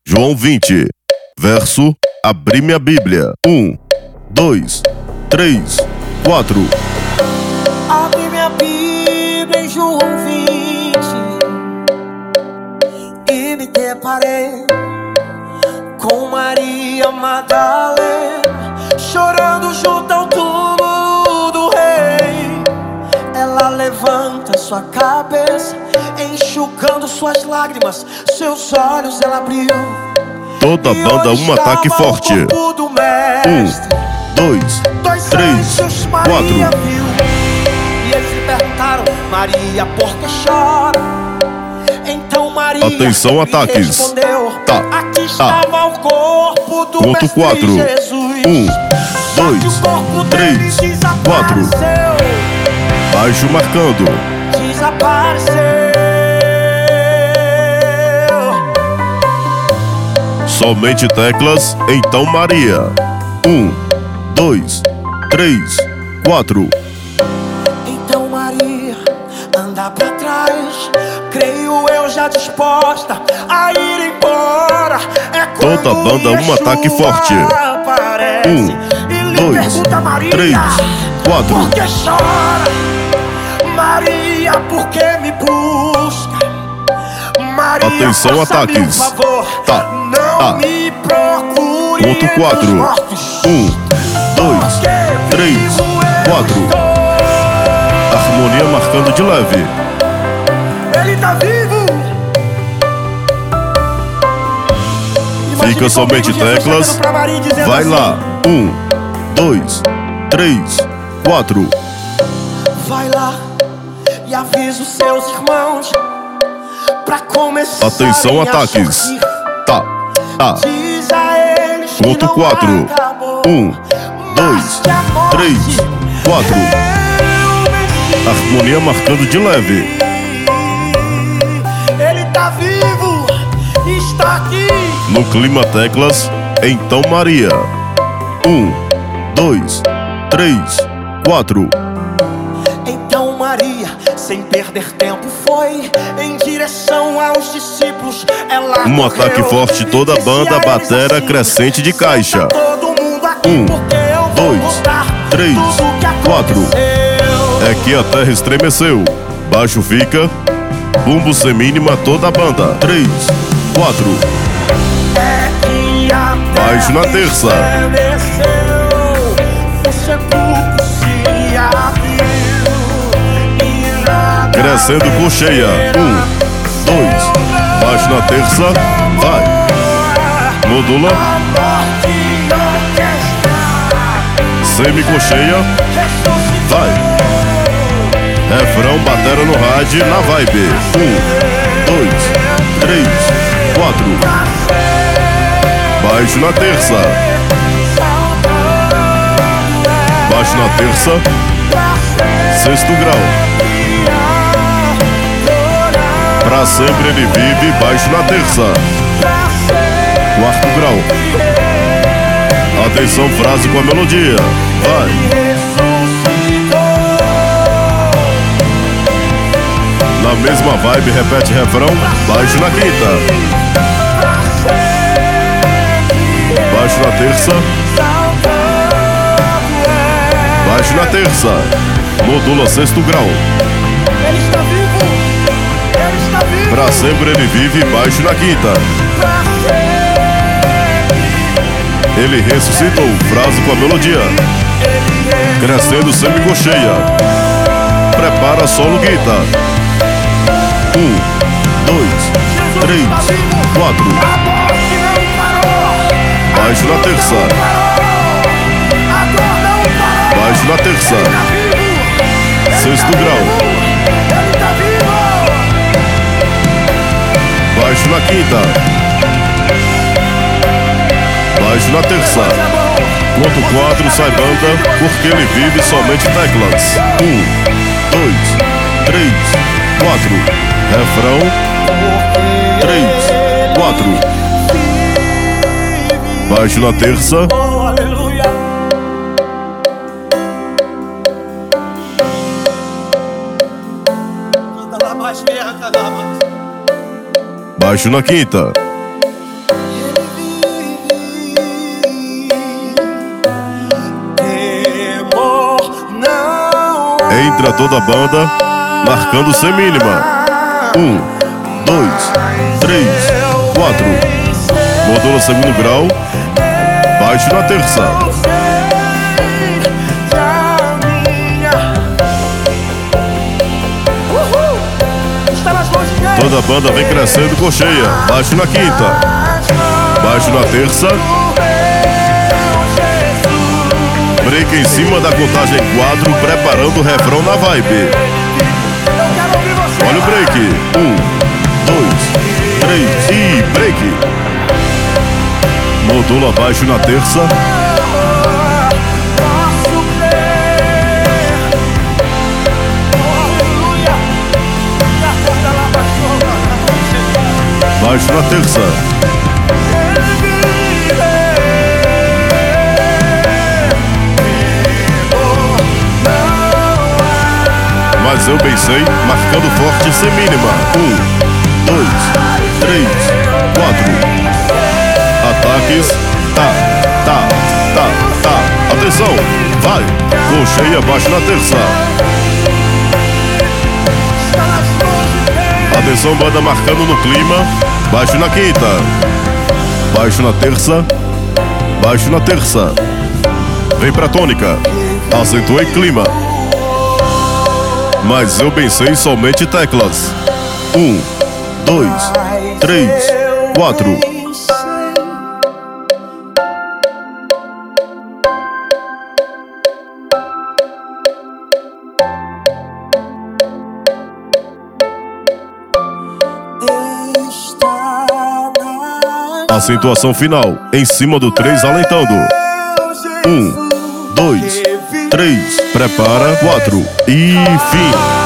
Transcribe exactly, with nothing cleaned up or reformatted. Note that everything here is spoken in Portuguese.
João vinte, verso: abri minha Bíblia. Um, dois, três, quatro. Abri minha Bíblia em João vinte e me deparei com Maria Madalena chorando junto ao túmulo do rei. Ela levanta sua cabeça, enxugando suas lágrimas, seus olhos ela abriu. Toda e banda, um ataque forte. Um, dois, Dois três, quatro. Viu. E eles lhe perguntaram: Maria, por que chora? Então Maria Atenção, ataques. respondeu: tá. Aqui estava ah. o corpo do Conto quatro. Jesus. Um, dois, três, quatro. Baixo marcando. Desapareceu. Somente teclas, então Maria. Um, dois, três, quatro. Então Maria anda pra trás, creio eu já disposta a ir embora. É toda banda, um ataque forte. Um, dois, três, quatro. Por que chora? Maria, por que me busca? Maria, atenção, ataques. Favor, tá. não ah. me procure. Conto quatro. Um, dois, três, quatro. Harmonia marcando de leve. Ele tá vivo. Fica somente teclas. Vai assim: lá. Um, dois, três, quatro. Vai lá e avisa os seus irmãos pra começar. Atenção, ataques. Tá. Ah. Conto quatro. Um, dois, três, quatro. Harmonia marcando de leve. Ele tá vivo, está aqui. No clima teclas, então Maria. Um, dois, três, quatro. Então Maria, sem perder tempo, foi em direção aos discípulos. Ela um ataque forte, toda a banda, batera assim, crescente de caixa. Um, dois, três, quatro. É que a terra estremeceu. Baixo fica, bumbo semínima, toda a banda. Três, quatro. Baixo na terça. Crescendo com cheia. Um, dois. Baixo na terça. Vai. Modula. Semi com cheia. Vai. Refrão, batera no rádio, na vibe. Um, dois, três, quatro. Baixo na terça. Baixo na terça. Sexto grau. Pra sempre ele vive, baixo na terça. Quarto grau. Atenção, frase com a melodia. Vai. Na mesma vibe, repete refrão. Baixo na quinta. Baixo na terça. Baixo na terça. Modula sexto grau. Ele está vivo. Ele está vivo. Pra sempre ele vive, baixo na quinta. Ele ressuscitou, frase com a melodia. Crescendo semicocheia. Prepara solo guitarra. Um, dois, três, quatro. Baixo na terça. Baixo na terça. Sexto grau. Baixo na quinta. Baixo na terça. Conto quatro, sai banda, porque ele vive somente teclas. Um, dois, três, quatro. Refrão. Três, quatro. Baixo na terça. Baixo na quinta. Entra toda a banda, marcando sem mínima. Um, dois, três, quatro. Modula segundo grau, baixo na terça. Toda a banda vem crescendo com cheia, baixo na quinta, baixo na terça. Break em cima da contagem quatro, preparando o refrão na vibe. Olha o break. Um, dois, três e break. Modula baixo na terça. Baixo na terça. Mas eu bem sei, marcando forte sem mínima. Um, dois, três, quatro. Ataques. Tá, tá, tá, tá. Atenção, vai. Com cheia, baixo na terça. Atenção, banda marcando no clima. Baixo na quinta, baixo na terça, baixo na terça. Vem pra tônica, acentua em clima. Mas eu bem sei somente teclas. Um, dois, três, quatro. Acentuação final, em cima do três, alentando. Um, dois, três, prepara, quatro e fim.